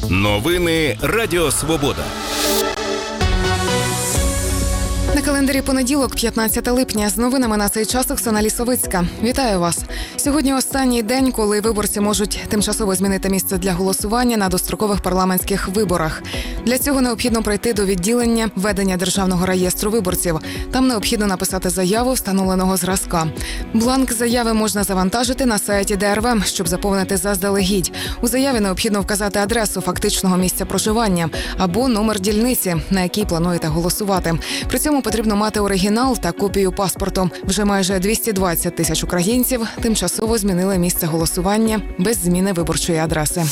Новини Радіо Свобода. На календарі понеділок, 15 липня. З новинами на цей час Оксана Лісовицька. Вітаю вас. Сьогодні останній день, коли виборці можуть тимчасово змінити місце для голосування на дострокових парламентських виборах. Для цього необхідно прийти до відділення ведення Державного реєстру виборців. Там необхідно написати заяву встановленого зразка. Бланк заяви можна завантажити на сайті ДРВ, щоб заповнити заздалегідь. У заяві необхідно вказати адресу фактичного місця проживання або номер дільниці, на якій плануєте голосувати. При цьому потрібно мати оригінал та копію паспорту. Вже майже 220 тисяч українців тимчасово змінили місце голосування без зміни виборчої адреси.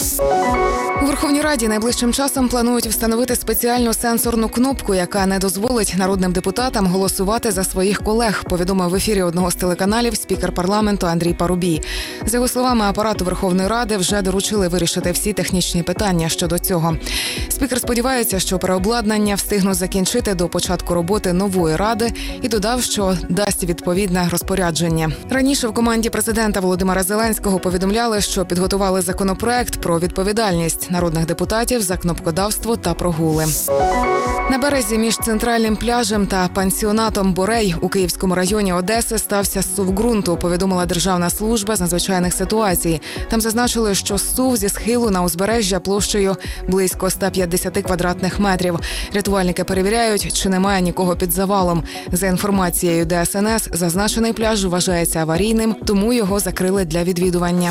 У Верховній Раді найближчим часом планують встановити спеціальну сенсорну кнопку, яка не дозволить народним депутатам голосувати за своїх колег, повідомив в ефірі одного з телеканалів спікер парламенту Андрій Парубій. За його словами, апарату Верховної Ради вже доручили вирішити всі технічні питання щодо цього. Спікер сподівається, що переобладнання встигнуть закінчити до початку роботи нової ради і додав, що дасть відповідне розпорядження. Раніше в команді президента Володимира Зеленського повідомляли, що підготували законопроект про відповідальність народних депутатів за кнопкодавство та прогули. На березі між центральним пляжем та пансіонатом «Борей» у Київському районі Одеси стався зсув ґрунту, повідомила Державна служба з надзвичайних ситуацій. Там зазначили, що зсув зі схилу на узбережжя площею близько 150 квадратних метрів. Рятувальники перевіряють, чи немає нікого під завалом. За інформацією ДСНС, зазначений пляж вважається аварійним, тому його закрили для відвідування.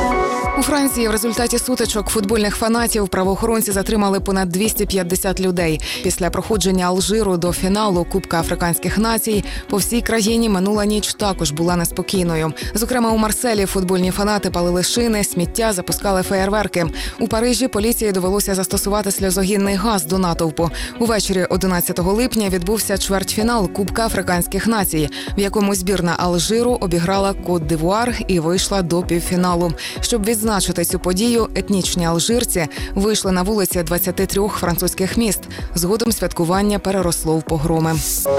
У Франції в результаті сутичок футбольних фанатів правоохоронці затримали понад 250 людей. Після проходження Алжиру до фіналу Кубка Африканських націй по всій країні минула ніч також була неспокійною. Зокрема, у Марселі футбольні фанати палили шини, сміття, запускали феєрверки. У Парижі поліції довелося застосувати сльозогінний газ до натовпу. Увечері 11 липня відбувся чвертьфінал Кубка Африканських націй, в якому збірна Алжиру обіграла Кот-д'Івуар і вийшла до півфіналу. Щоб відзначити цю подію, етнічні алжирці вийшли на вулиці 23 французьких міст. Згодом святкування переросло в погроми.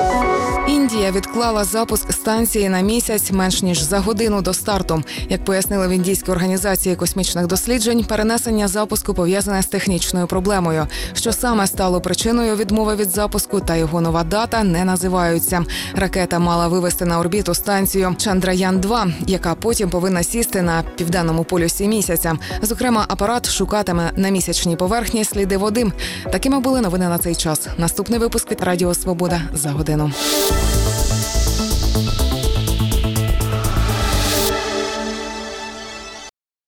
Індія відклала запуск станції на місяць менш ніж за годину до старту. Як пояснили в індійській організації космічних досліджень, перенесення запуску пов'язане з технічною проблемою. Що саме стало причиною відмови від запуску та його нова дата не називаються. Ракета мала вивести на орбіту станцію Чандраян-2, яка потім повинна сісти на південному полюсі місяця. Зокрема, апарат шукатиме на місячній поверхні сліди води. Такими були новини на цей час. Наступний випуск від Радіо Свобода за годину.